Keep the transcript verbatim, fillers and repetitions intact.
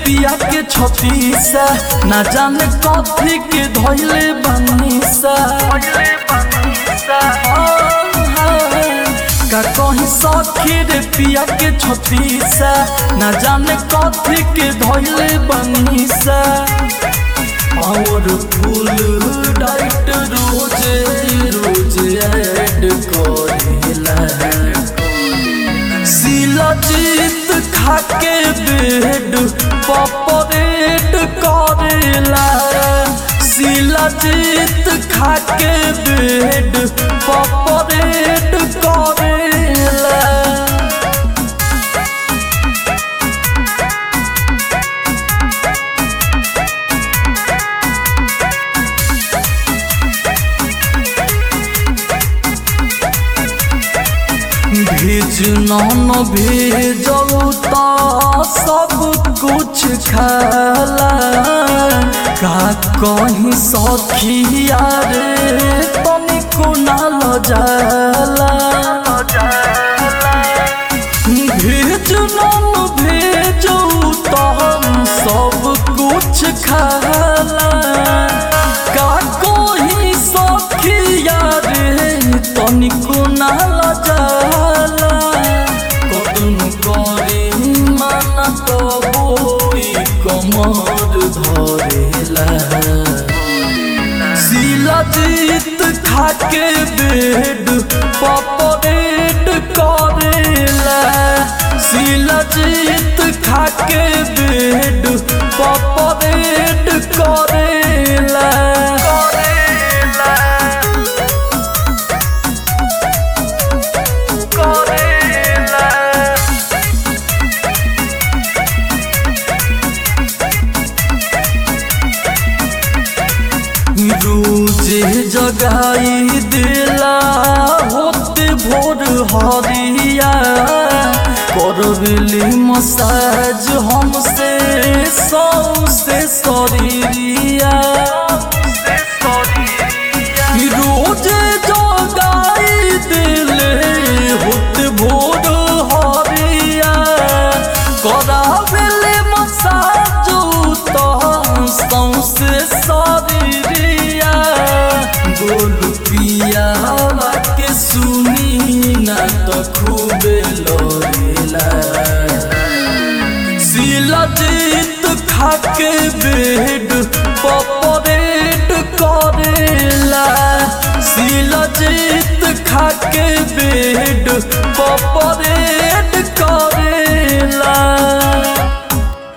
पिया के छतीसा ना जाने कथी के धैले बनीसा का कहीं सखी रे पिया के छतीसा ना जाने कथी के धैले बनीसा और फूल डाइट रोज रोज ऐड करेला शिलाजीत खाके बेड पपरेट करेला शिलाजीत खाके बेड पपरेट करेला भेज नौन भेजऊ तो सब कुछ खाला का कहीं सखिया रे तनिको ना लजाला भेज नौन भेजऊ तो सब कुछ खाला का कहीं सखिया रे तनिको ना लजाला कमर धरेला शिलाजीत खाके बेड पपरेट करेला शिलाजीत खाके बेड पपरेट करेला रोजे जगाई दिला होते भोर हरिया करबेली मसाज हमसे सौसे शरीरिया रोजे जगाई दिले होते भोर हरिया कराबेली मसाज तो सौसे शरीरिया गोलू पिया के सुनी ना तो खूबे लोरेला शिलाजीत खाके बेड पपरेट करेला शिलाजीत खाके बेड पपरेट